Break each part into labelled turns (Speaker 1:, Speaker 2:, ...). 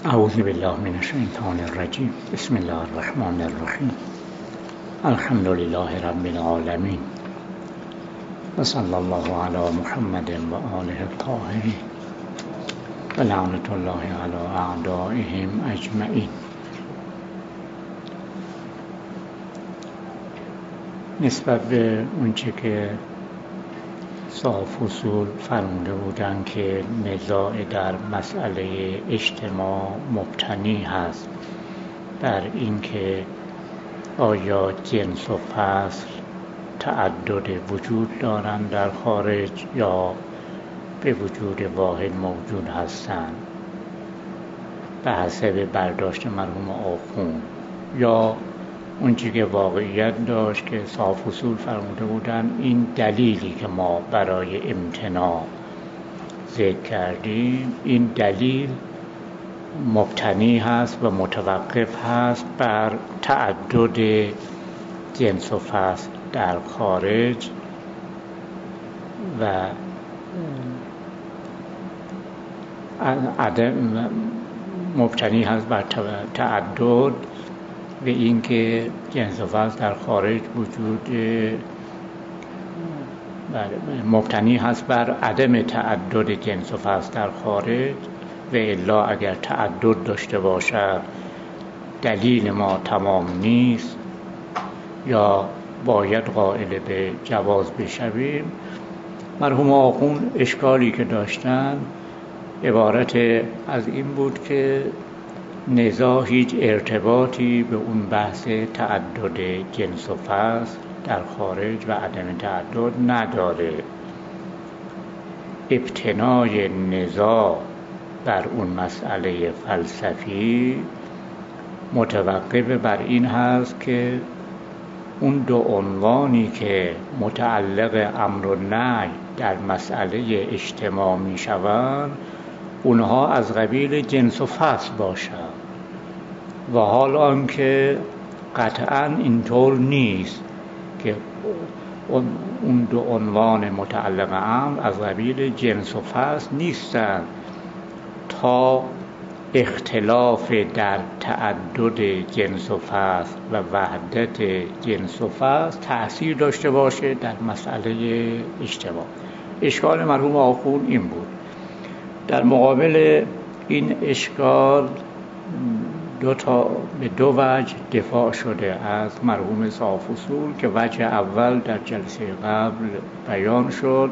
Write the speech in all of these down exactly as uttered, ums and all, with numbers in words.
Speaker 1: اعوذ بالله من الشیطان الرجیم. بسم الله الرحمن الرحیم. الحمد لله رب العالمین و صلی الله علی محمد و آله الطاهرین و لعنت الله علی اعدائهم اجمعین. نسبت به اونچه که صاحب اصول فرموده بودند که نزاع در مسئله اجتماع مبتنی هست بر اینکه آیا جنس و فصل تعدد وجود دارند در خارج یا به وجود واحد موجود هستند به حسب برداشت مرحوم آخوند، یا اون چیزی که واقعیت داشت که صاحب اصول فرموده بودن این دلیلی که ما برای امتناع ذکر کردیم، این دلیل مبتنی هست و متوقف هست بر تعدد جنس و فصل در خارج و عدم مبتنی هست بر تعدد و اینکه جنس و فصل در خارج وجود مبتنی هست بر عدم تعدد جنس و فصل در خارج، و الا اگر تعدد داشته باشد دلیل ما تمام نیست یا باید قائل به جواز بشویم. مرحوم آخوند اشکالی که داشتن عبارت از این بود که نزاع هیچ ارتباطی به اون بحث تعدد جنس و فصل در خارج و عدم تعدد نداره. ابتنای نزاع بر اون مسئله فلسفی متوقف بر این هست که اون دو عنوانی که متعلق امر و نهی در مسئله اجتماع می شوند اونها از قبیل جنس و فصل باشند، و حال آنکه قطعاً اینطور نیست که اون دو عنوان متعلق امر از قبیل جنس و فصل نیستند تا اختلاف در تعدد جنس و فصل و وحدت جنس و فصل تأثیر داشته باشه در مسئله اجتماع. اشکال مرحوم آخوند این بود. در مقابل این اشکال دو تا به دو وجه دفاع شده از مرحوم صاحب اصول که وجه اول در جلسه قبل بیان شد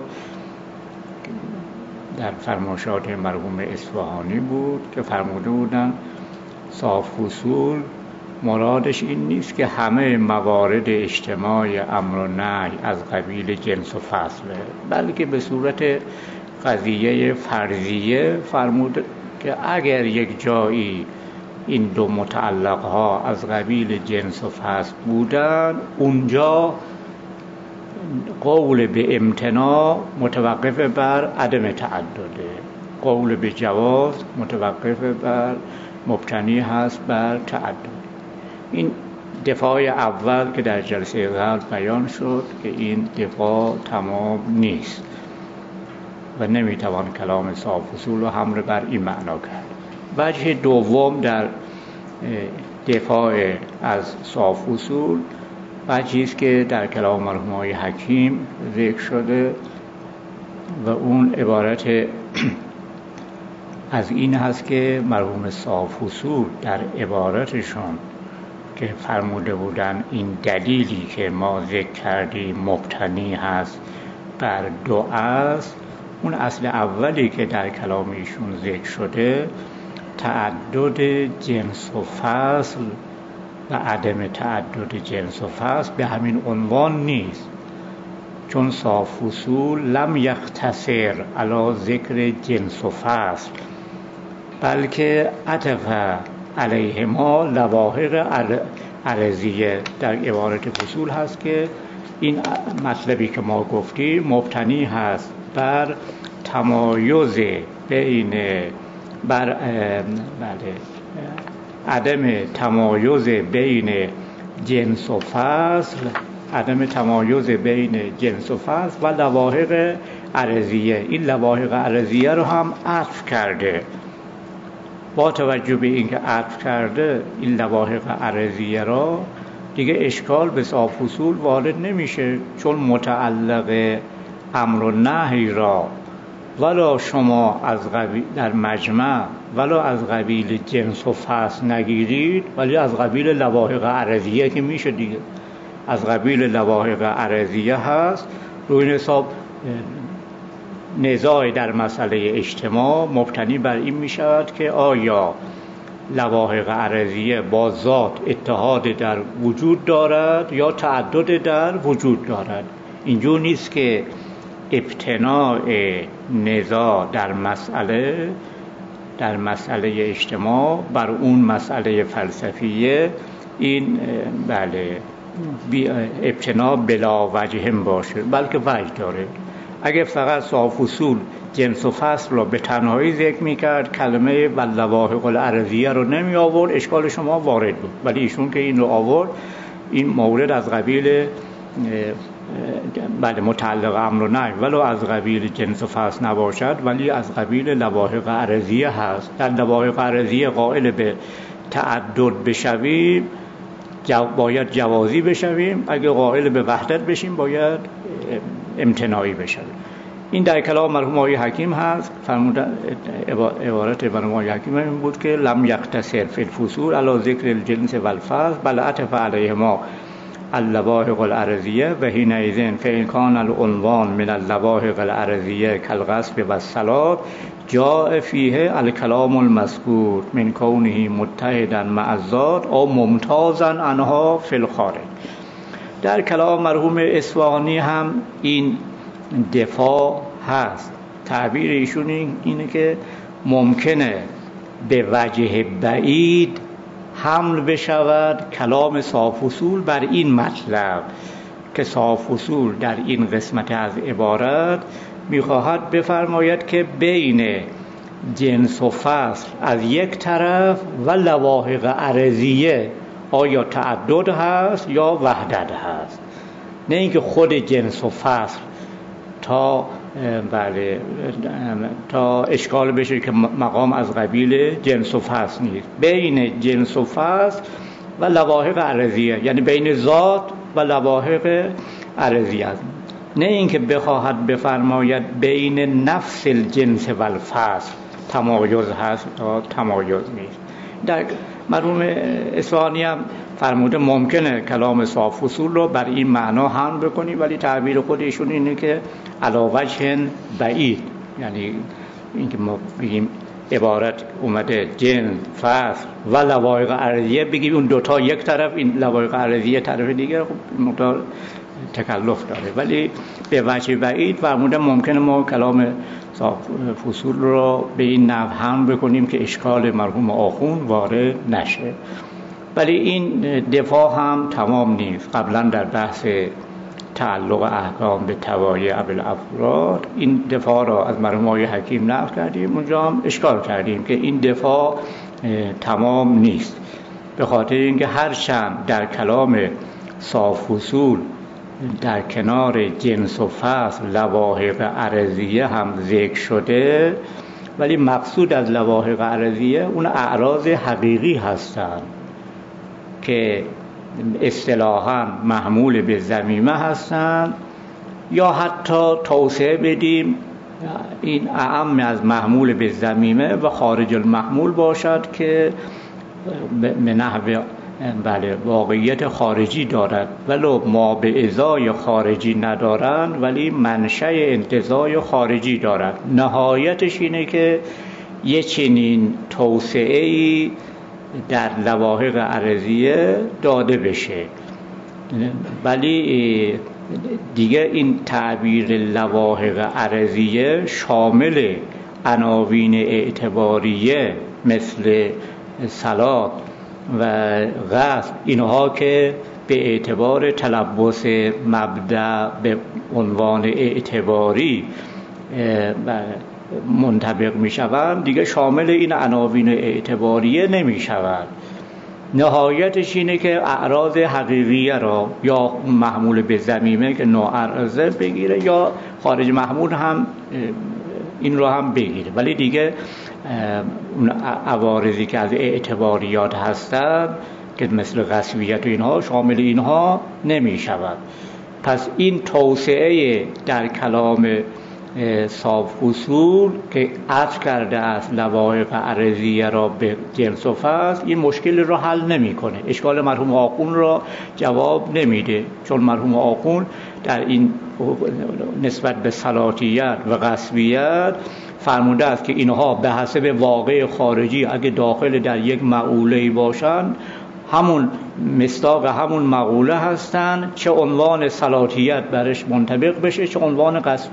Speaker 1: در فرمایشات مرحوم اصفهانی بود که فرموده بودند صاحب اصول مرادش این نیست که همه موارد اجتماع امر و نهی از قبیل جنس و فصله، بلکه به صورت قضیه فرضیه فرمود که اگر یک جایی این دو متعلق ها از قبیل جنس و فصل بودن اونجا قول به امتناع متوقف بر عدم تعدده، قول به جواز متوقف بر مبتنی هست بر تعدد. این دفاع اول که در جلسه قبل بیان شد که این دفاع تمام نیست و نمیتوان کلام صاحب اصول رو حمل بر این معنا کرد. وجه دوم در دفاع از صاحب اصول وجهی است که در کلام مرحوم آقای حکیم ذکر شده و اون عبارت از این هست که مرحوم صاحب اصول در عبارتشون که فرموده بودن این دلیلی که ما ذکر کردیم مبتنی هست بر دو اصل، اون اصل اولی که در کلام ایشون ذکر شده تعدد جنس و فصل و عدم تعدد جنس و فصل به همین عنوان نیست، چون صاحب اصول لم یختصر علی ذکر جنس و فصل بلکه عطف علیهما لواحق عرضیه. در عبارت فصول هست که این مطلبی که ما گفتیم مبتنی هست بر تمایز بین بر بله عدم تمایز بین جنس و فصل عدم تمایز بین جنس و فصل و لواحق عرضیه. این لواحق عرضیه رو هم عطف کرده با توجه به اینکه عطف کرده این لواحق عرضیه را، دیگه اشکال به صاف اصول وارد نمیشه، چون متعلق امر و نهی را ولا شما از قبیل در مجمع ولا از قبیل جنس و فصل نگیرید، ولی از قبیل لواحق عرضیه که میشه دیگه، از قبیل لواحق عرضیه هست. روی این حساب نزاع در مسئله اجتماع مبتنی بر این می شود که آیا لواحق عرضیه با ذات اتحاد در وجود دارد یا تعدد در وجود دارد. اینجور نیست که ابتناع نزاع در مسئله در مسئله اجتماع بر اون مسئله فلسفیه این بله ابتناع بلا وجه هم باشه، بلکه وجه داره. اگه فقط صاف اصول جنس و فصل را به تنهایی ذکر میکرد، کلمه و لواحق العرضیه رو نمی آورد، اشکال شما وارد بود. ولی ایشون که این رو آورد، این مورد از قبیل بله متعلق امر و نهی ولو از قبیل جنس و فصل نباشد، ولی از قبیل لواحق عرضیه هست. در لواحق عرضیه قائل به تعدد بشویم جو باید جوازی بشویم، اگه قائل به وحدت بشیم باید امتناعی بشویم. این در کلام مرحوم آقای حکیم هست. فرمودن عبارت مرحوم آقای حکیم این بود که لم یقتصر فی الفصول علی ذکر الجنس و الفصل بل عطف علیهما اللواحق العرضیه و حینئذ فإن کان العنوان من اللواحق العرضیه کالغصب و الصلاة جاء فیه الکلام المذکور من کونه متحدا مع الذات او ممتازا عنها فی الخارج. در کلام مرحوم اصفهانی هم این دفاع هست. تعبیر ایشون اینه که ممکنه به وجه بعید حمل بشود کلام صاف اصول بر این مطلب که صاف اصول در این قسمت از عبارت میخواهد بفرماید که بین جنس و فصل از یک طرف و لواحق عرضیه آیا تعدد هست یا وحدت هست، نه اینکه خود جنس و فصل تا بله تا اشکال بشه که مقام از قبیل جنس و فصل نیست. بین جنس و فصل و لواحق عرضیه، یعنی بین ذات و لواحق عرضیه است، نه اینکه بخواهد بفرماید بین نفس الجنس و الفصل تمایز هست یا تمایز نیست. در مرحوم اصفهانی هم فرموده ممکنه کلام صاف اصول رو بر این معنا حمل بکنی، ولی تعبیر خودشون اینه که علی وجه بعید، یعنی اینکه ما بگیم عبارت اومده جنس فصل و لواحق عرضیه، بگیم اون دوتا یک طرف، این لواحق عرضیه طرف دیگه، خب مقدار تکلف داره. ولی به وجه بعید فرموده ممکنه ما کلام صاف اصول رو به این نحو حمل بکنیم که اشکال مرحوم آخوند وارد نشه. ولی این دفاع هم تمام نیست. قبلا در بحث تعلق احکام به توایع بالافراد این دفاع را از مرحوم آقای حکیم نقل کردیم، اونجا هم اشکال کردیم که این دفاع تمام نیست، به خاطر اینکه هرچند در کلام صاف اصول در کنار جنس و فصل لواحق عرضیه هم ذکر شده، ولی مقصود از لواحق عرضیه اون اعراض حقیقی هستند که اصطلاحاً محمول به ضمیمه هستند، یا حتی توسعه بدیم این اعم از محمول به ضمیمه و خارج المحمول باشد که به نحو بله واقعیت خارجی دارد، ولو ما به ازای خارجی ندارند ولی منشأ انتزاع خارجی دارد. نهایتش اینه که یه چنین توسعه‌ای در لواحق عرضیه داده بشه. ولی دیگه این تعبیر لواحق عرضیه شامل عناوین اعتباریه مثل صلات و غسل، اینها که به اعتبار تلبس مبدأ به عنوان اعتباری منطبق می شوند، دیگه شامل این عناوین اعتباریه نمی شوند. نهایتش اینه که اعراض حقیقیه را یا محمول به ضمیمه که نوعرضه بگیره، یا خارج محمول هم این رو هم بگیره، ولی دیگه اون عوارضی که از اعتباریات هستند که مثل قسویت و اینها شامل اینها نمی شود. پس این توسعه در کلام صاف اصول که عطف کرده است لوایح عرضیه را به جنس و فصل، این مشکل را حل نمیکنه، اشکال مرحوم آخوند را جواب نمیده، چون مرحوم آخوند در این نسبت به صلاتیت و قسویت فرموده است که اینها به حسب واقع خارجی اگه داخل در یک مقوله باشند همون مصداق همون مقوله هستند، چه عنوان صلاتیت برش منطبق بشه چه عنوان قسم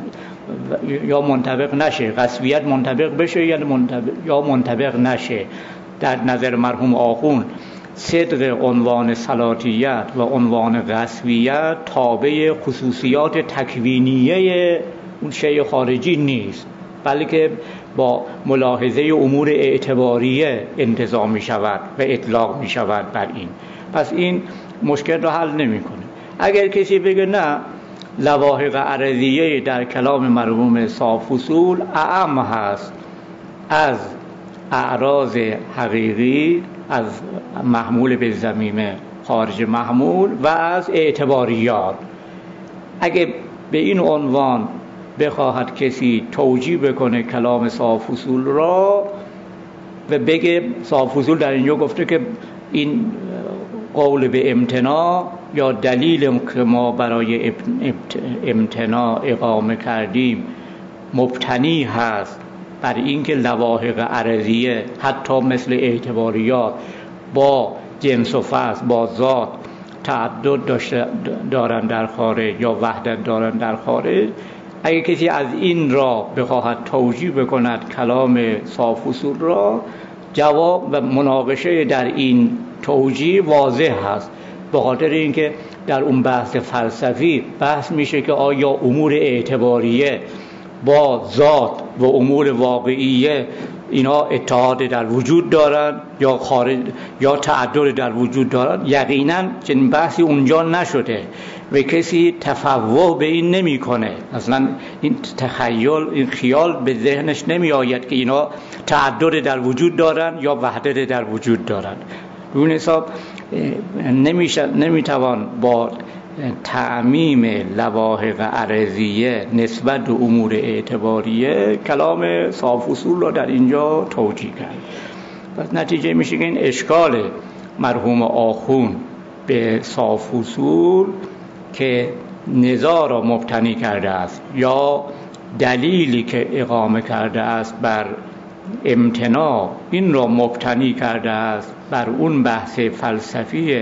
Speaker 1: یا منطبق نشه، قسویت منطبق بشه یا منطبق, یا منطبق نشه. در نظر مرحوم آخوند صدق عنوان صلاتیت و عنوان قسویت تابع خصوصیات تکوینیه اون شیء خارجی نیست، بلکه با ملاحظه امور اعتباریه انتزاع می شود و اطلاق می شود بر این. پس این مشکل را حل نمی کنه. اگر کسی بگه نه لواحق عرضیه در کلام مرحوم صاف اصول اعم هست از اعراض حقیقی، از محمول به ضمیمه خارج محمول و از اعتباریات، اگه به این عنوان بخواهد کسی توجیه بکنه کلام صاف اصول را و بگه صاف اصول در اینجا گفته که این قول به امتناع یا دلیل که ما برای امتناع اقامه کردیم مبتنی هست بر اینکه لواحق عرضیه حتی مثل اعتباریات با جنس و فصل با ذات تعدد دارن در خارج یا وحدت دارن در خارج، اگه کسی از این را بخواهد توجیه بکند کلام صاف اصول را، جواب و مناقشه در این توجیه واضح هست، به خاطر اینکه در اون بحث فلسفی بحث میشه که آیا امور اعتباریه با ذات و امور واقعیه اینا اتحاد در وجود دارن یا خارج یا تعدد در وجود دارن. یقینا چنین بحثی اونجا نشده و کسی تفوه به این نمیکنه، اصلا این تخیل این خیال به ذهنش نمی آید که اینا تعدد در وجود دارن یا وحدت در وجود دارن. رو این حساب نمیشه نمیتوان با تعمیم لواحق عرضیه نسبت به امور اعتباریه کلام صاف اصول را در اینجا توجیه کرد. پس نتیجه میشه که این اشکال مرحوم آخوند به صاف اصول که نزاع را مبتنی کرده است یا دلیلی که اقامه کرده است بر امتناع این را مبتنی کرده است بر اون بحث فلسفی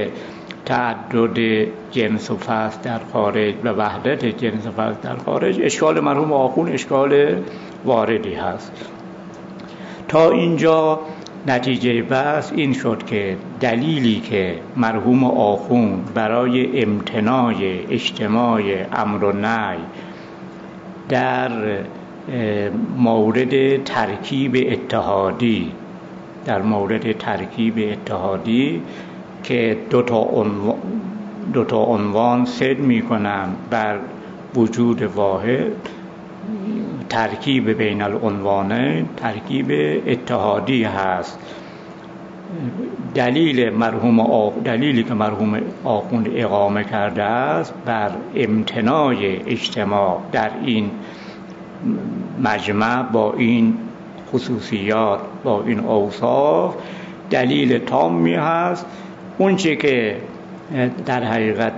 Speaker 1: تعدد جنس و فصل در خارج و وحدت جنس و فصل در خارج، اشکال مرحوم آخوند اشکال واردی هست. تا اینجا نتیجه بحث این شد که دلیلی که مرحوم آخوند برای امتناع اجتماع امر و نهی در مورد ترکیب اتحادی در مورد ترکیب اتحادی که دو تا عنوان دو تا عنوان صد می‌کنن بر وجود واحد، ترکیب بین العنوانین ترکیب اتحادی هست. دلیل مرحوم آخ... دلیلی که مرحوم آخوند اقامه کرده است بر امتناع اجتماع در این مجمع با این خصوصیات با این اوصاف دلیل تامی هست. اون چی که در حقیقت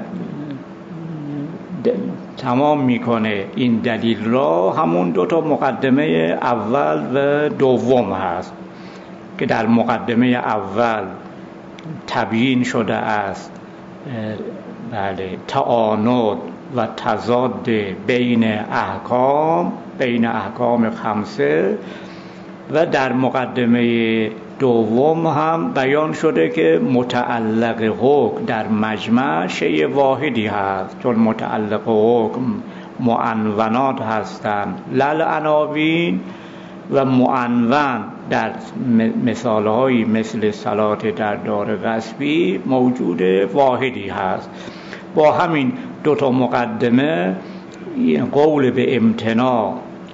Speaker 1: تمام میکنه این دلیل را همون دو تا مقدمه اول و دوم هست که در مقدمه اول تبیین شده است بله تعاند و تضاد بین احکام بین احکام خمسه، و در مقدمه دوم هم بیان شده که متعلق حکم در مجمع شیء واحدی هست، چون متعلق حکم معنونات هستند لل عناوین و معنون در مثالهایی مثل صلات در دار غصبی موجود واحدی هست. با همین دو تا مقدمه قول به امتناع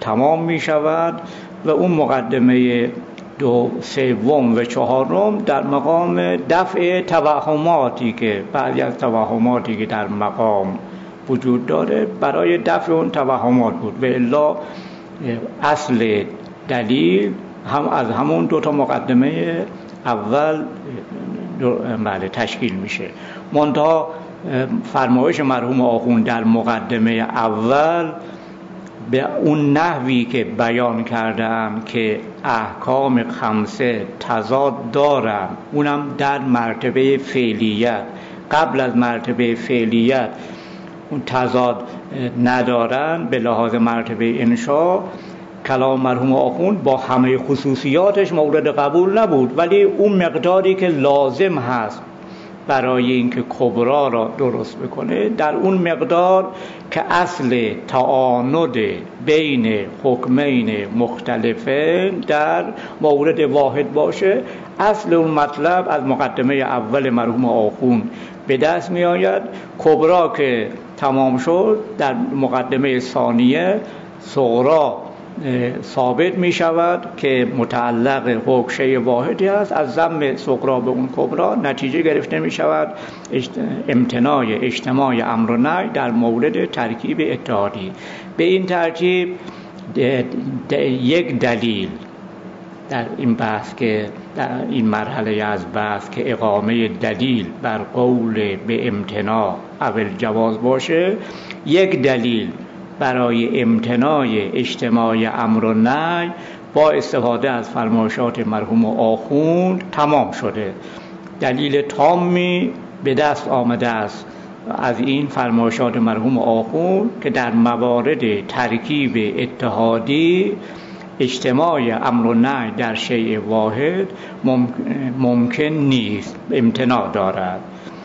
Speaker 1: تمام می شود و اون مقدمه دو سوم و چهارم در مقام دفع توهماتی که بعضی از توهماتی که در مقام وجود داره برای دفع اون توهمات بود و الا اصل دلیل هم از همون دو تا مقدمه اول بله تشکیل میشه. منتها فرمایش مرحوم آخوند در مقدمه اول به اون نحوی که بیان کردم که احکام خمسه تضاد دارن، اونم در مرتبه فعلیت، قبل از مرتبه فعلیت اون تضاد ندارن به لحاظ مرتبه انشاء، کلام مرحوم آخوند با همه خصوصیاتش مورد قبول نبود، ولی اون مقداری که لازم هست برای اینکه کبرا را درست بکنه در اون مقدار که اصل تعاند بین حکمین مختلفه در مورد واحد باشه، اصل اون مطلب از مقدمه اول مرحوم آخوند به دست می آید. کبرا که تمام شد در مقدمه ثانیه صغرا ثابت می شود که متعلق حکشه واحدی است. از ضم صغرا به اون کبرا نتیجه گرفته می شود امتناع اجتماع امر و نهی در مورد ترکیب اتحادی. به این ترتیب یک دلیل در این بحث که در این مرحله از بحث که اقامه دلیل بر قول به امتناع اول جواز باشه، یک دلیل برای امتناع اجتماع امر و نهی با استفاده از فرمایشات مرحوم آخوند تمام شده. دلیل تامی به دست آمده است از این فرمایشات مرحوم آخوند که در موارد ترکیب اتحادی اجتماع امر و نهی در شیء واحد ممکن نیست، امتناع دارد.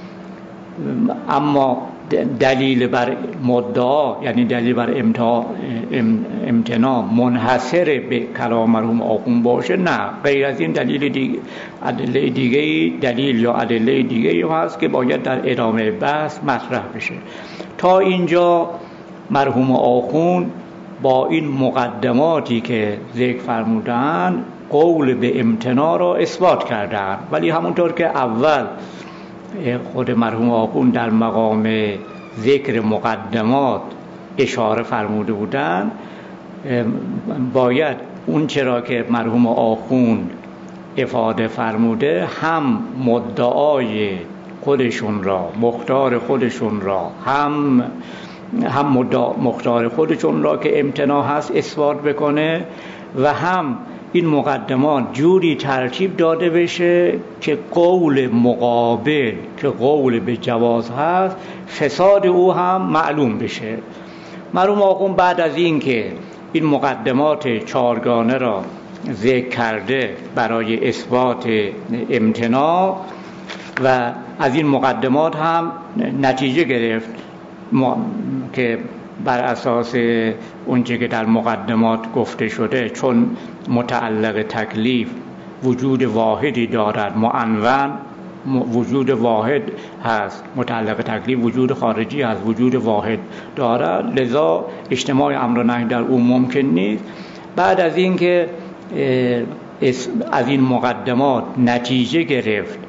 Speaker 1: اما دلیل بر مدعا یعنی دلیل بر امتناع منحصر به کلام مرحوم آخوند باشه، نه، غیر از این دلیل دیگه ادله دیگه دلیل یا ادله دیگه هست که باید در ادامه بحث مطرح بشه. تا اینجا مرحوم آخوند با این مقدماتی که ذکر فرمودن قول به امتناع را اثبات کردن، ولی همونطور که اول خود مرحوم آخوند در مقام ذکر مقدمات اشاره فرموده بودند، باید اون چرا که مرحوم آخوند افاده فرموده هم مدعای خودشون را، مختار خودشون را، هم هم مختار خودشون را که امتناع هست اثبات بکنه و هم این مقدمات جوری ترتیب داده بشه که قول مقابل که قول به جواز هست فساد او هم معلوم بشه. مرحوم آخوند بعد از این که این مقدمات چهارگانه را ذکر کرده برای اثبات امتناع و از این مقدمات هم نتیجه گرفت که بر اساس اونچه که در مقدمات گفته شده، چون متعلق تکلیف وجود واحدی دارد، معنون وجود واحد هست، متعلق تکلیف وجود خارجی هست، وجود واحد دارد، لذا اجتماع امر و نهی در او ممکن نیست. بعد از این که از این مقدمات نتیجه گرفت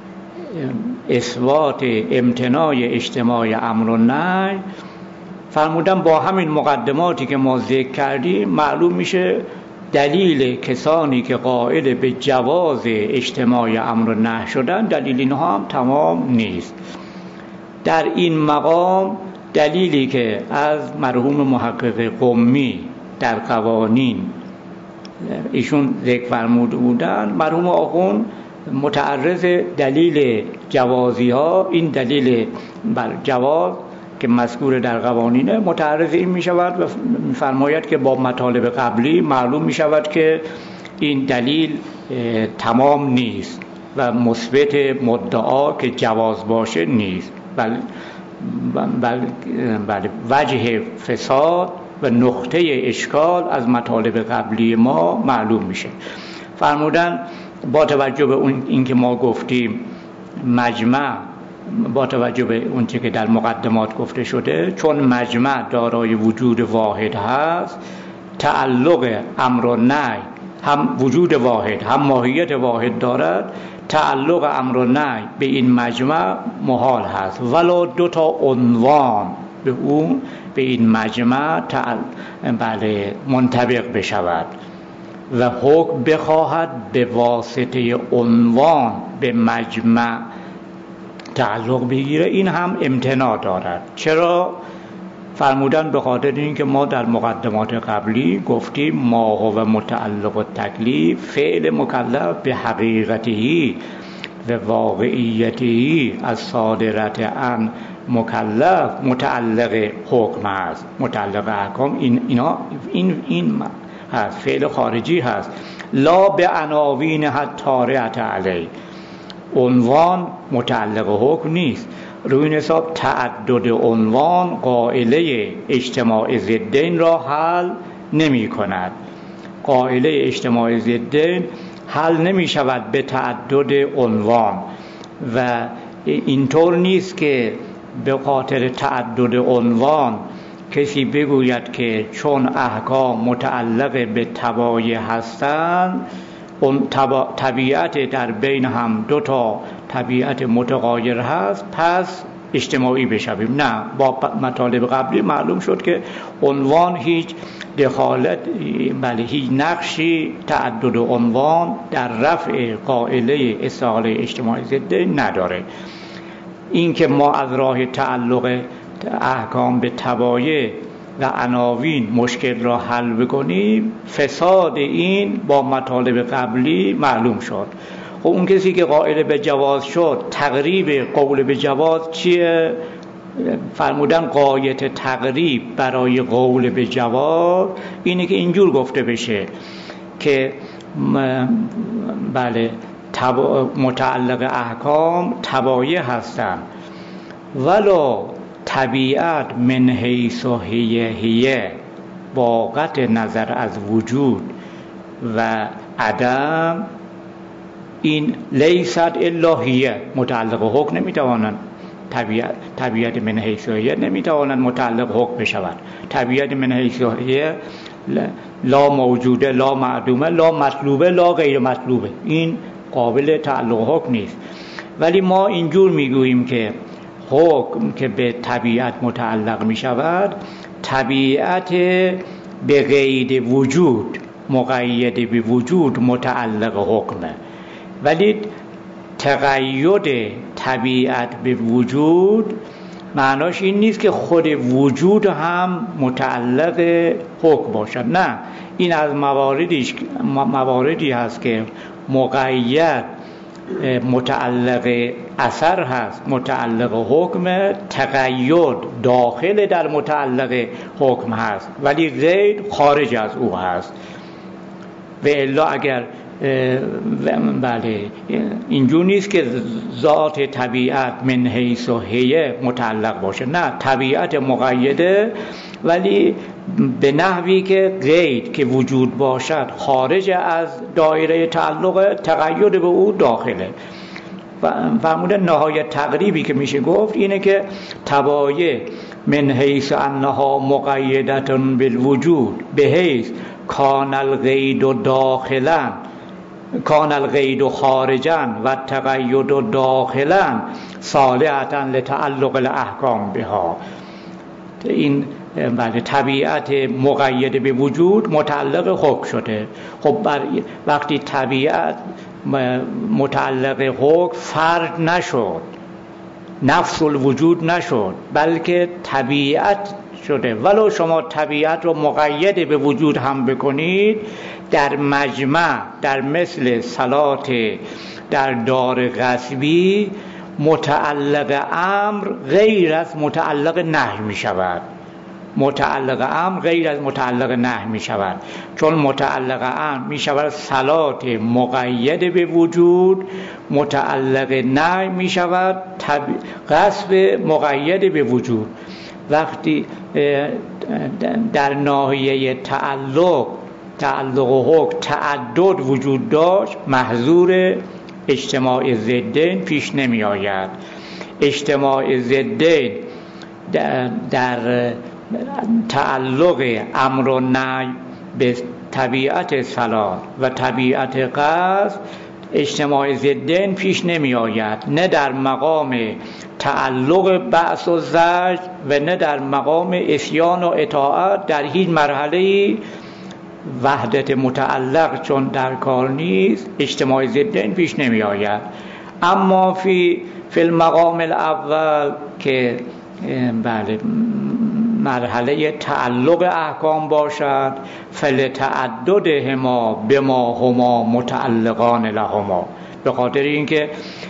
Speaker 1: اثبات امتناع اجتماع امر و نهی، فرمودن با همین مقدماتی که ما ذکر کردیم معلوم میشه دلیل کسانی که قائل به جواز اجتماع امر و نهی شدن دلیل اینها هم تمام نیست. در این مقام دلیلی که از مرحوم محقق قمی در قوانین ایشون ذکر فرموده بودن، مرحوم آخوند متعرض دلیل جوازی ها، این دلیل بر جواز که مذکور در قوانینه، متعرض این می شود و فرماید که با مطالب قبلی معلوم می شود که این دلیل تمام نیست و مثبت مدعا که جواز باشه نیست، بل بل بل وجه فساد و نقطه اشکال از مطالب قبلی ما معلوم میشه. فرمودن با توجه به اون این که ما گفتیم مجمع، با توجه به اون چه که در مقدمات گفته شده، چون مجمع دارای وجود واحد هست، تعلق امر و نهی هم وجود واحد هم ماهیت واحد دارد، تعلق امر و نهی به این مجمع محال هست، ولو دو تا عنوان به اون به این مجمع تعل... بله منطبق بشود و حکم بخواهد به واسطه عنوان به مجمع تعلق بگیره، این هم امتناع دارد. چرا؟ فرمودن به خاطر اینکه ما در مقدمات قبلی گفتیم ما هو متعلق التکلیف، فعل مکلف به حقیقتی و واقعیتی از صادرت عن مکلف متعلق حکم است، متعلق احکام این اینا این این هست، فعل خارجی هست. لا به عناوین الطارئة علیه، عنوان متعلق حکم نیست. روی این حساب تعدد عنوان قائله اجتماع ضدین را حل نمی کند. قائله اجتماع ضدین حل نمی شود به تعدد عنوان و اینطور نیست که به خاطر تعدد عنوان کسی بگوید که چون احکام متعلق به طبایع هستند، اون طبیعت در بین هم دو تا طبیعت متغایر هست پس اجتماعی بشویم. نه، با مطالب قبلی معلوم شد که عنوان هیچ دخالت بله هیچ نقشی تعدد عنوان در رفع قائله استقلاله اجتماعی ضده نداره. این که ما از راه تعلق احکام به طبایع و عناوین مشکل را حل بکنیم، فساد این با مطالب قبلی معلوم شد. خب اون کسی که قائل به جواز شد، تقریب قول به جواز چیه؟ فرمودن غایت تقریب برای قول به جواز اینه که اینجور گفته بشه که بله متعلق احکام طبایع هستن، ولو طبیعت من حیث هیه هیه با قطع نظر از وجود و عدم، این لیست الا هیه متعلق حکم نمیتوانند. طبیعت طبیعت من حیث هیه نمیتوانند متعلق حکم بشود. طبیعت من حیث هیه لا موجوده، لا معدومه، لا مطلوبه، لا غیر مطلوبه، این قابل تعلق حکم نیست. ولی ما اینجور میگوییم که حکم که به طبیعت متعلق می شود، طبیعت به قید وجود مقید به وجود متعلق حکمه، ولی تقید طبیعت به وجود معناش این نیست که خود وجود هم متعلق حکم باشد. نه، این از مواردی مواردی هست که مقید متعلق اثر هست، متعلق حکم، تقید داخل در متعلق حکم هست ولی غیر خارج از او هست. و الا اگر بله اینجور نیست که ذات طبیعت من حیث و هیه متعلق باشه، نه، طبیعت مقیده ولی به نحوی که قید که وجود باشد خارج از دایره تعلق، تقید به او داخله. فرموده نهایت تقریبی که میشه گفت اینه که طبایع من حیث انها مقیدتون بالوجود به حیث کان القید داخلا کان القید خارجا و تقید داخلا صالحة لتعلق الاحکام بها. این بله طبیعت مقید به وجود متعلق حکم شده. خب وقتی طبیعت متعلق حکم فرد نشد، نفس الوجود نشد، بلکه طبیعت شده، ولو شما طبیعت رو مقید به وجود هم بکنید، در مجمع در مثل صلات در دار غصبی متعلق امر غیر از متعلق نهی می شود. متعلق امر غیر از متعلق نهی می شود، چون متعلق امر می شود صلات مقید به وجود، متعلق نهی می شود غصب مقید به وجود. وقتی در ناحیه تعلق تعلق و حکم تعدد وجود داشت، محظور اجتماع ضدین پیش نمی آید. اجتماع ضدین در, در تعلق امر و نهی به طبیعت صلاح و طبیعت قصد اجتماع ضدین پیش نمی آید، نه در مقام تعلق بعث و زجر و نه در مقام عصیان و اطاعت. در هیچ مرحله وحدت متعلق چون در کار نیست اجتماع ضدین پیش نمی آید. اما فی فی المقام الاول که بله مرحله تعلق احکام باشد، فلتعددهما بما هما متعلقان لهما، به خاطر اینکه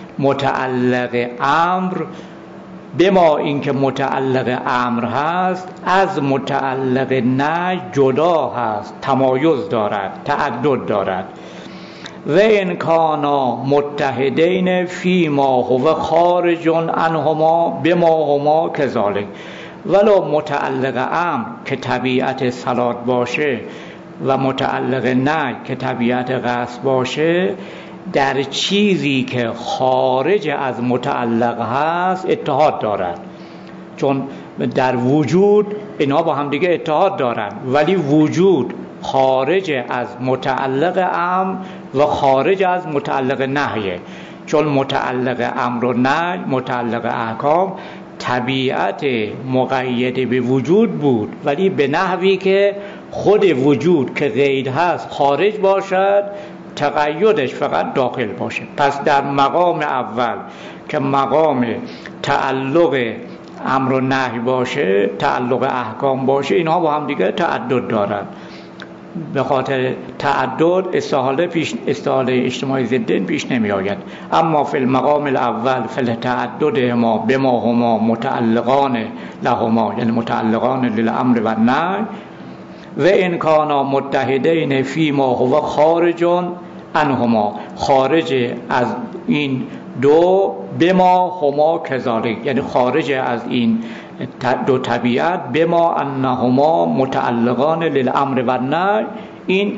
Speaker 1: متعلق امر بما اینکه متعلق امر هست از متعلق نهی جدا هست، تمایز دارد، تعدد دارد. و ان کانا متحدین فی ما هو خارج عنهما بما هما کذالک، ولو متعلق امر که طبیعت صلاة باشه و متعلق نهی که طبیعت قصد باشه، در چیزی که خارج از متعلق هست اتحاد دارد. چون در وجود اینا با هم دیگه اتحاد دارن، ولی وجود خارج از متعلق امر و خارج از متعلق نهیه. چون متعلق امر و نهی، متعلق احکام، طبیعت مقید به وجود بود، ولی به نحوی که خود وجود که قید هست خارج باشد، تقیدش فقط داخل باشه. پس در مقام اول که مقام تعلق امر و نهی باشه، تعلق احکام باشه، اینها با هم دیگه تعدد دارن. به خاطر تعدد استحاله پیش استحاله اجتماع ضدین پیش نمی آید. اما فی المقام الاول فلتعددهما بما هما متعلقان لهما، یعنی متعلقان للامر و النهی، و ان کانا متحدین فی ما هو خارج عنهما، خارج از این دو بما هما کذالک، یعنی خارج از این دو طبیعت بما انهما متعلقان للامر و النهی، این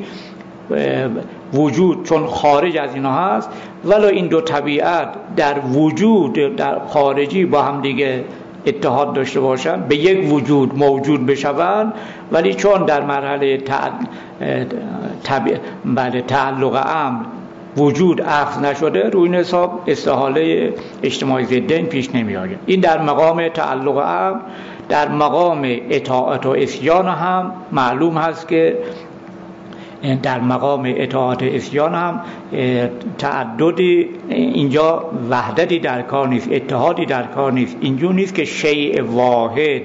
Speaker 1: وجود چون خارج از اینا هست، ولو این دو طبیعت در وجود در خارجی با هم دیگه اتحاد داشته باشند، به یک وجود موجود بشوند، ولی چون در مرحله تعلق امر وجود اخذ نشده، روی این حساب استحاله اجتماع ضدین پیش نمی آید. این در مقام تعلق امر. در مقام اطاعت و عصیان هم معلوم هست که در مقام اطاعت و عصیان هم تعددی اینجا وحدتی در کار نیست، اتحادی در کار نیست. اینجور نیست که شیء واحد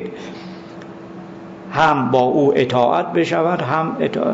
Speaker 1: هم با او اطاعت بشود هم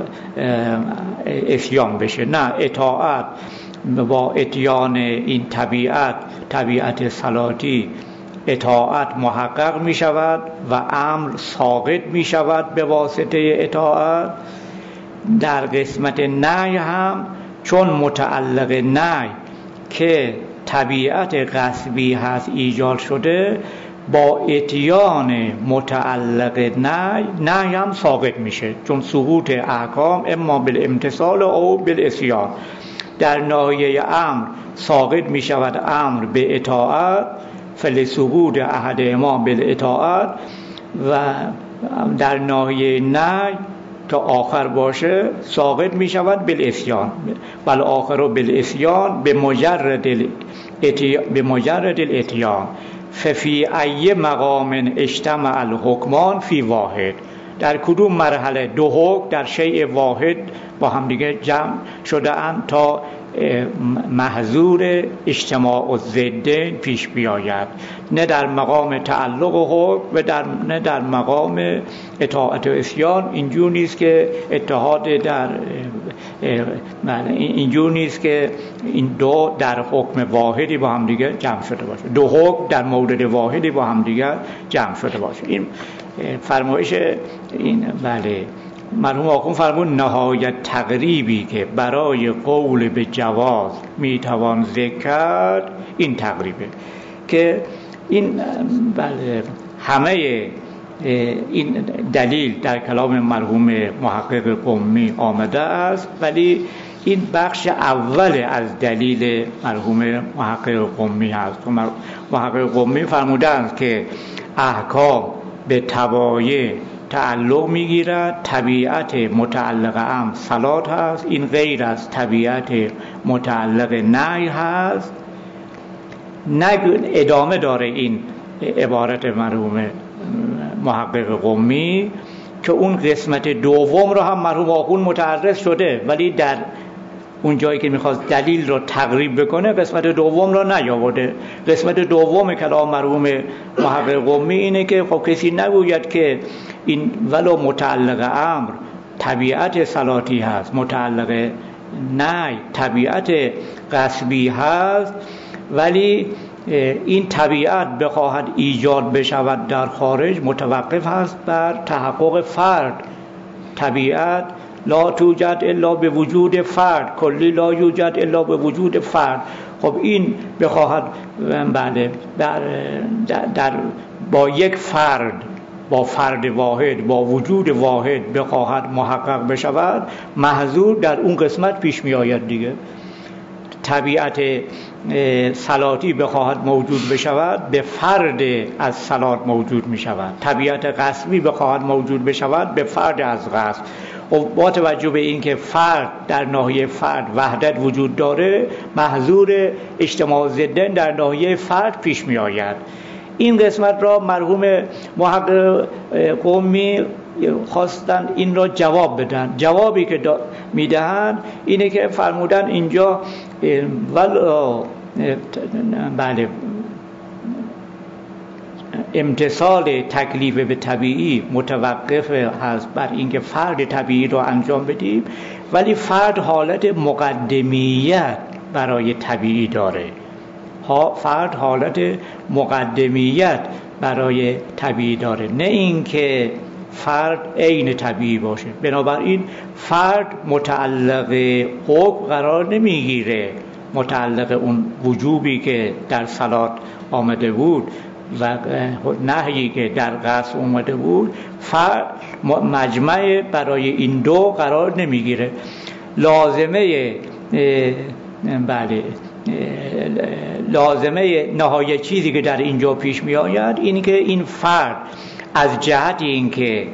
Speaker 1: عصیان بشه. نه، اطاعت با اتیان این طبیعت طبیعت صلاتی اطاعت محقق می شود و امر ساقط می شود به واسطه اطاعت. در قسمت نهی هم چون متعلق نهی که طبیعت غصبی هست ایجاد شده، با اتیان متعلق نهی نهی هم ساقط میشه، چون سقوط احکام اما بالامتثال او بالعصیان. در ناحیه امر ساقط میشود امر به اطاعت، فلسقوط احدهما بالاطاعت، و در ناحیه نهی که آخر باشه ساقط می شود بالعصیان، بل آخر بالعصیان به مجرد به مجرد الاتیان. ففی ای مقام اجتمع الحکمان فی واحد، در کدوم مرحله دو حکم در شیء واحد با هم دیگه جمع شده اند تا محظور اجتماع الضدین پیش بیاید، نه در مقام تعلق حکم و در نه در مقام اطاعت و عصیان. اینجور نیست که اتحاد در اینجور نیست که این دو در حکم واحدی با هم دیگه جمع شده باشه، دو حکم در مورد واحدی با هم دیگه جمع شده باشه. این فرمایش این بله مرحوم آخوند فرمود نهایت تقریبی که برای قول به جواز میتوان ذکر کرد این تقریبه که این بله همه این دلیل در کلام مرحوم محقق قمی آمده است، ولی این بخش اول از دلیل مرحوم محقق قمی هست. محقق قمی فرمودند که احکام به تبایع تعلق میگیرد. طبیعت متعلق امر صلات هست، این غیر از طبیعت متعلق نهی هست. ادامه داره این عبارت مرحوم محقق قمی که اون قسمت دوم رو هم مرحوم آخوند متعرض شده، ولی در اون جایی که میخواست دلیل رو تقریب بکنه قسمت دوم رو نیاورده. قسمت دوم کلام مرحوم محقق قمی اینه که خب کسی نگوید که این ولو متعلق امر طبیعت صلاتی هست، متعلق نه طبیعت غصبی هست، ولی این طبیعت بخواهد ایجاد بشود در خارج متوقف هست بر تحقق فرد. طبیعت لا توجد الا به وجود فرد، کلی لا یوجد الا به وجود فرد. خب این بخواهد بله در, در, در با یک فرد، با فرد واحد، با وجود واحد بخواهد محقق بشود، محظور در اون قسمت پیش می آید دیگه. طبیعت صلاتی بخواهد موجود بشود به فرد از صلات موجود می شود. طبیعت غصبی بخواهد موجود بشود به فرد از غصب. و با توجه به اینکه فرد در ناحیه فرد وحدت وجود داره، محظور اجتماع ضدن در ناحیه فرد پیش می آید. این قسمت را مرحوم محقق قمی خواستن این را جواب بدن. جوابی که میدهند اینه که فرمودن اینجا ول بله امتثال تکلیف به طبیعی متوقف هست بر اینکه فرد طبیعی را انجام بدیم، ولی فرد حالت مقدمیت برای طبیعی داره. فرد حالت مقدمیت برای طبیعی داره، نه اینکه فرد عین طبیعی باشه. بنابراین فرد متعلق حکم قرار نمیگیره، متعلق اون وجوبی که در صلات آمده بود و نهیی که در غصب آمده بود، فرد مجمع برای این دو قرار نمیگیره. لازمه بله لازمه نهایت چیزی که در اینجا پیش می آید اینی که این فرد از جهت اینکه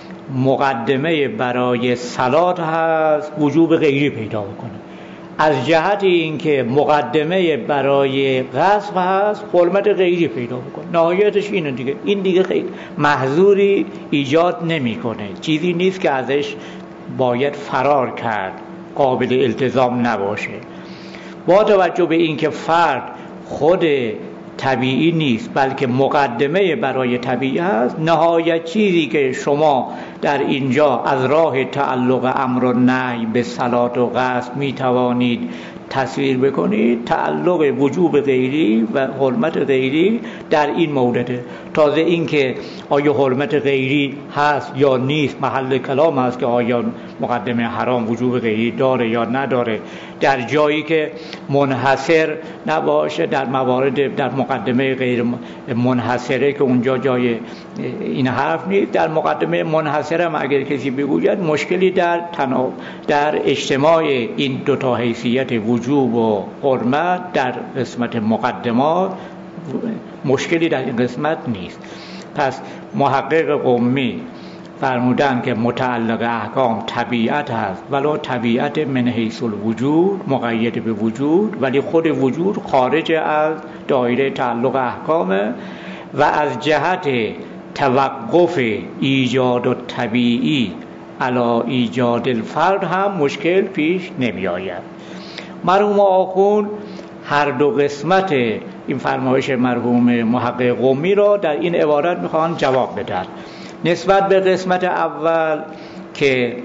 Speaker 1: مقدمه برای صلات هست وجوب غیری پیدا بکنه، از جهت اینکه مقدمه برای غصب هست حرمت غیری پیدا بکنه. نهایتش اینه دیگه. این دیگه خیلی محظوری ایجاد نمیکنه، چیزی نیست که ازش باید فرار کرد، قابل التزام نباشه. با توجه به اینکه فرد خود طبیعی نیست بلکه مقدمه برای طبیعی هست، نهایت چیزی که شما در اینجا از راه تعلق امر و نهی به صلات و غصب می توانید تصویر بکنید تعلق وجوب غیری و حرمت غیری در این مورده. تازه اینکه آیا حرمت غیری هست یا نیست محل کلام است که آیا مقدمه حرام وجوب غیری داره یا نداره. در جایی که منحصر نباشه، در موارد در مقدمه غیر منحصره که اونجا جای این حرف نیست، در مقدمه منحصره هم اگر کسی بگوید مشکلی در تناوب در اجتماع این دو تا حیثیت وجوب و حرمت در قسمت مقدمات مشکلی در این قسمت نیست. پس محقق قمی فرمودن که متعلق احکام طبیعت هست، ولو طبیعت من حیث الوجود مقید به وجود، ولی خود وجود خارج از دایره تعلق احکامه و از جهت توقف ایجاد و طبیعی علی ایجاد الفرد هم مشکل پیش نمی آید. مرحوم آخوند هر دو قسمت این فرمایش مرحوم محقق قمی را در این عبارت میخوان جواب بدن. نسبت به قسمت اول که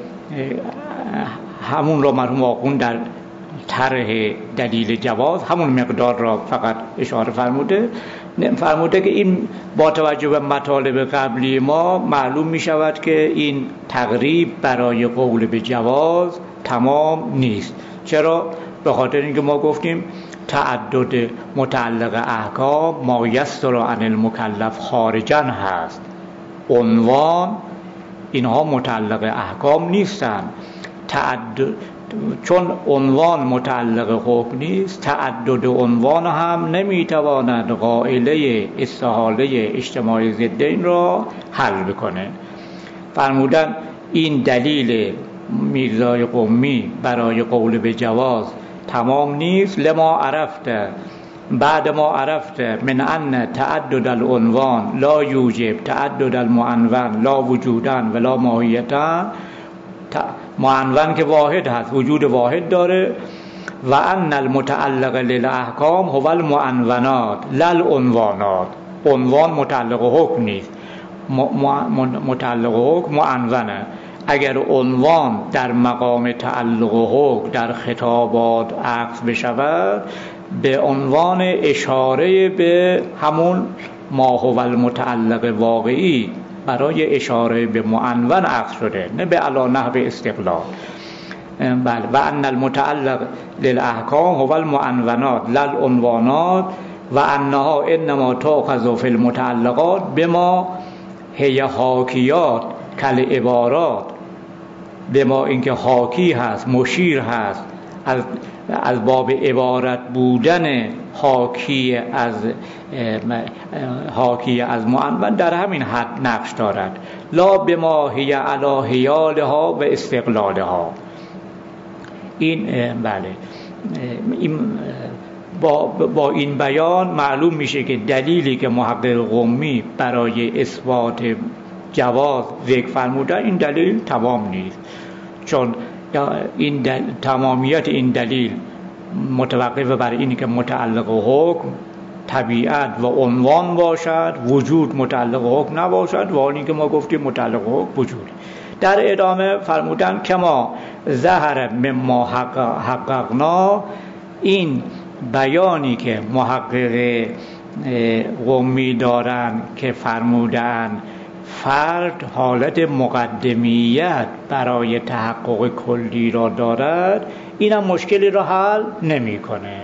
Speaker 1: همون را مرحوم آخوند در طرح دلیل جواز همون مقدار را فقط اشاره فرموده فرموده که این با توجه به مطالب قبلی ما معلوم می شود که این تقریب برای قول به جواز تمام نیست. چرا؟ به خاطر اینکه ما گفتیم تعدد متعلق احکام ما یستر عن المکلف خارجا هست. عنوان اینها متعلق احکام نیستن. تعدد چون عنوان متعلق حکم نیست، تعدد عنوان هم نمیتواند قائله استحاله اجتماع ضدین را حل بکنه. فرمودن این دلیل میرزای قمی برای قول به جواز تمام نیست. لما عرفته بعد ما عرفته من ان تعدد العنوان لا یوجب تعدد المعنون لا وجودن ولا ماهیتن. معنون که واحد هست، وجود واحد داره. و ان المتعلق للاحکام هو المعنونات لا العنوانات. عنوان متعلق حکم نیست، متعلق حکم معنونه. اگر عنوان در مقام تعلق حکم در خطابات عکس بشود، به عنوان اشاره به همون ما هو المتعلق واقعی برای اشاره به معنون عکس شده، نه به علی نحو استقلال. بله. و ان المتعلق للاحکام هو المعنونات لا العنوانات و انها انما تؤخذ فی المتعلقات بما هی حاکیات کل عبارات، بما اینکه حاکی هست، مشیر هست، از از باب عبارت بودن حاکی از حاکی از معنون در همین حد نقش دارد. لا بما هی علی حیالها و استقلالها. این بله این با, با این بیان معلوم میشه که دلیلی که محقق قمی برای اثبات جواز ذکر فرموده این دلیل تمام نیست، چون این دل... تمامیت این دلیل متوقف بر اینی که متعلق حکم طبیعت و عنوان باشد، وجود متعلق حکم نباشد، و اینی که ما گفتیم متعلق حکم وجود. در ادامه فرمودن که ما ظهر مما حققنا، این بیانی که محقق قمی دارن که فرمودن فرد حالت مقدمیت برای تحقق کلی را دارد، اینم مشکلی را حل نمی‌کنه.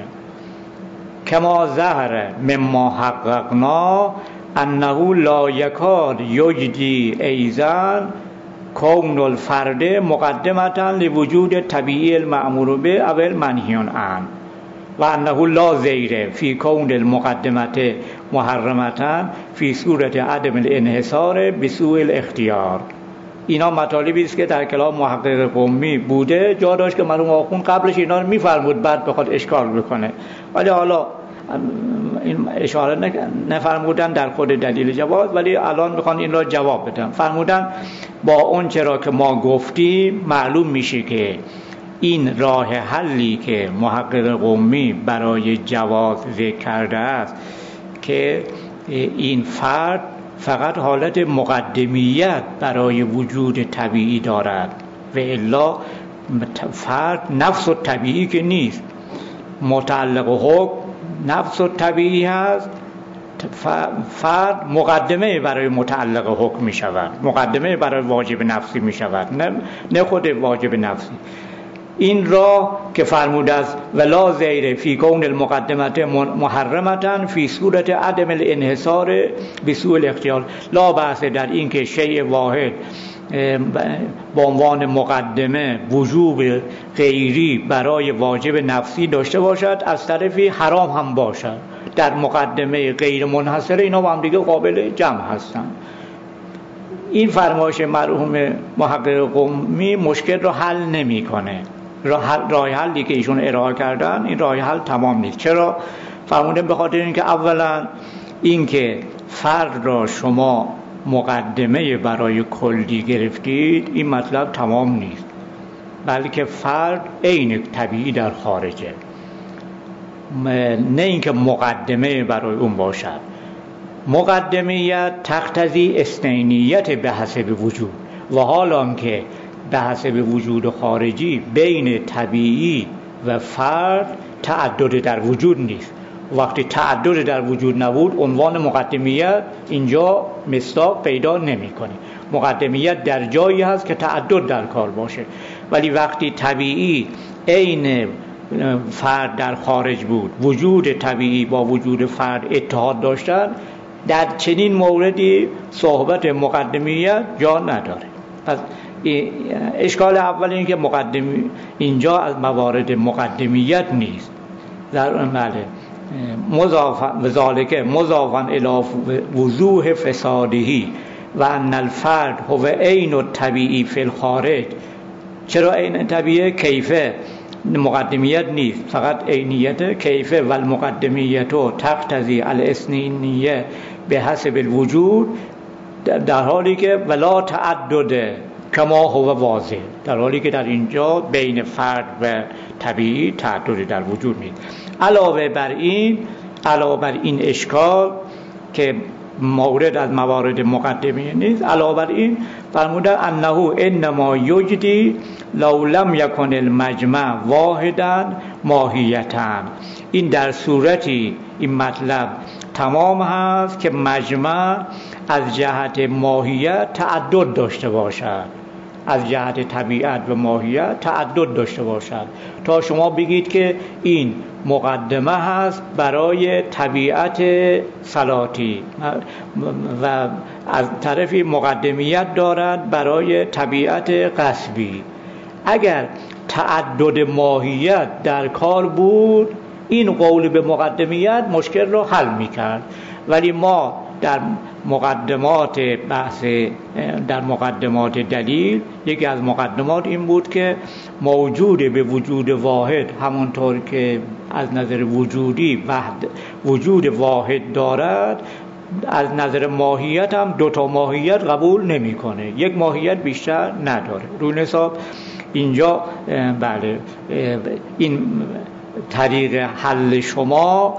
Speaker 1: کما ظهر مما حققنا انه لا یکاد یجدی ایزن کون الفرد مقدمتا لوجود طبیعی المأمور به اول منهی عنه و انه لا زیره فی کون المقدمت محرمتا فی صورت عدم الانحصار بسوء الاختیار. اینا مطالبی است که در کلام محقق قمی بوده، جا داشت که مرحوم آخوند قبلش اینا رو میفرمود، بعد بخواد اشکال بکنه، ولی حالا این اشاره نفرمودن در خود دلیل جواز، ولی الان میخوان این را جواب بدن. فرمودن با اون چرا که ما گفتیم معلوم میشه که این راه حلی که محقق قمی برای جواز ذکر کرده است که این فرد فقط حالت مقدمیت برای وجود طبیعی دارد و الا فرد نفس و طبیعی که نیست. متعلق حکم نفس و طبیعی هست، فرد مقدمه برای متعلق حکم می شود، مقدمه برای واجب نفسی می شود، نه, نه خود واجب نفسی. این را که فرموده است ولا زیر فی کون المقدمت محرمتا فی صورت عدم الانحصار بسوء الاختیار، لا بحث در این که شیء واحد با عنوان مقدمه وجوب غیری برای واجب نفسی داشته باشد، از طرفی حرام هم باشد. در مقدمه غیر منحصره اینا با هم دیگه قابل جمع هستند. این فرمایش مرحوم محقق قمی مشکل را حل نمی‌کنه. راه حلی که ایشون ارائه کردن این راه حل تمام نیست. چرا؟ فرمودن به خاطر اینکه اولا اینکه فرد را شما مقدمه برای کلی گرفتید، این مطلب تمام نیست، بلکه فرد عین طبیعی در خارجه، نه اینکه مقدمه برای اون باشد. مقدمیت تقتضی اثنینیت به حسب وجود، و حالا که به حسب وجود خارجی بین طبیعی و فرد تعدد در وجود نیست. وقتی تعدد در وجود نبود عنوان مقدمیت اینجا مصداق پیدا نمی‌کنه. مقدمیت در جایی هست که تعدد در کار باشه، ولی وقتی طبیعی عین فرد در خارج بود، وجود طبیعی با وجود فرد اتحاد داشتن، در چنین موردی صحبت مقدمیت جا نداره. پس اشکال اول این که مقدمی اینجا از موارد مقدمیت نیست. در بله مضاف ذالک مضافا الی وضوح فسادهی و ان الفرد هو عین الطبیعی فی الخارج. چرا عین طبیعه؟ کیفه، مقدمیت نیست، فقط عینیت. کیفه و المقدمیت تقتضی الاثنینیه به حسب الوجود، در حالی که ولا تعدد کما هو واضح، در حالی که در اینجا بین فرد و طبیعی تعدد در وجود نیست. علاوه بر این علاوه بر این اشکال که مورد از موارد مقدمه نیست، علاوه بر این فرمودن انه انما یجدی لو لم یکن المجمع واحدا ماهیتا. این در صورتی این مطلب تمام هست که مجمع از جهت ماهیت تعدد داشته باشد، از جهت طبیعت و ماهیت تعدد داشته باشد، تا شما بگید که این مقدمه هست برای طبیعت صلاتی و از طرفی مقدمیت دارد برای طبیعت قصبی. اگر تعدد ماهیت در کار بود این قول به مقدمیت مشکل رو حل میکرد، ولی ما در مقدمات بحث در مقدمات دلیل یکی از مقدمات این بود که موجود به وجود واحد همونطور که از نظر وجودی وحد وجود واحد دارد، از نظر ماهیت هم دو تا ماهیت قبول نمیکنه، یک ماهیت بیشتر نداره. روی حساب اینجا بله این طریق حل شما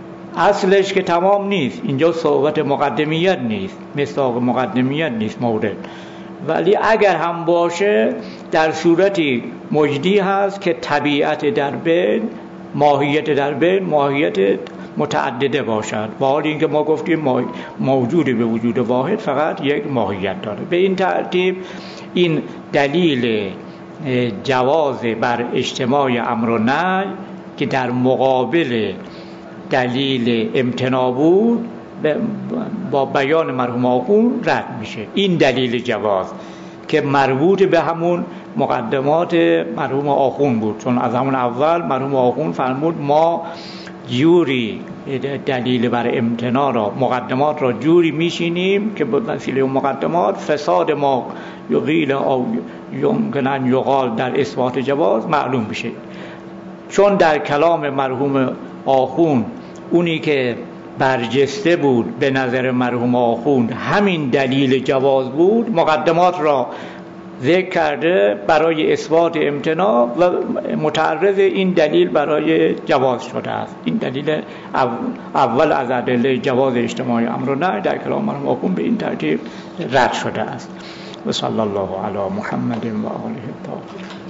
Speaker 1: اصلش که تمام نیست، اینجا صحبت مقدمیت نیست، مصداق مقدمیت نیست مورد، ولی اگر هم باشه در صورتی مجدی هست که طبیعت در بین، ماهیت در بین، ماهیت متعدده باشد، با حال اینکه ما گفتیم موجود به وجود واحد فقط یک ماهیت داره. به این ترتیب این دلیل جواز بر اجتماع امر و نهی که در مقابل دلیل امتناع بود با بیان مرحوم آخوند رد میشه. این دلیل جواز که مربوط به همون مقدمات مرحوم آخوند بود، چون از همون اول مرحوم آخوند فرمود ما جوری دلیل بر امتناع را، مقدمات را جوری میشینیم که به وسیله مقدمات فساد ما یقیل او یمکنن یقال در اثبات جواز معلوم بشه. چون در کلام مرحوم آخوند اونی که برجسته بود به نظر مرحوم آخوند همین دلیل جواز بود، مقدمات را ذکر کرده برای اثبات امتناع و متعرض این دلیل برای جواز شده است. این دلیل اول از ادله جواز اجتماع امر و نهی در کلام مرحوم آخوند به این ترتیب رد شده است. و صلی الله علی محمد و آله الطاهرین.